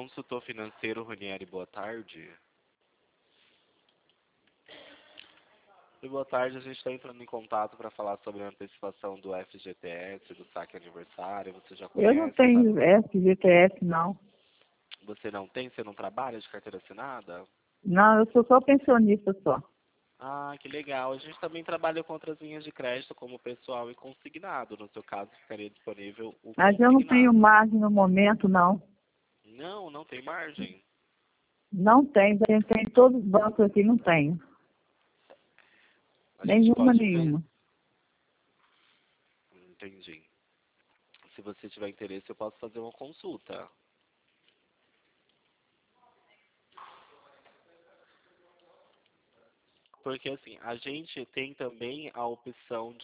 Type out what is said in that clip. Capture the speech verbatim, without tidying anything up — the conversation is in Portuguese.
Consultor financeiro, Ronieri, boa tarde. E boa tarde, a gente está entrando em contato para falar sobre a antecipação do F G T S, do saque aniversário. Você já Eu não conhece? Tá? tenho F G T S, não. Você não tem? Você não trabalha de carteira assinada? Não, eu sou só pensionista só. Ah, que legal. A gente também trabalha com outras linhas de crédito, como pessoal e consignado. No seu caso, ficaria disponível o Mas eu não tenho consignado. margem no momento, não. Não, não tem margem. Não tem, a gente tem todos os bancos aqui, não tenho. A gente Nenhuma, pode ver. nenhuma. Entendi. Se você tiver interesse, eu posso fazer uma consulta. Porque assim, a gente tem também a opção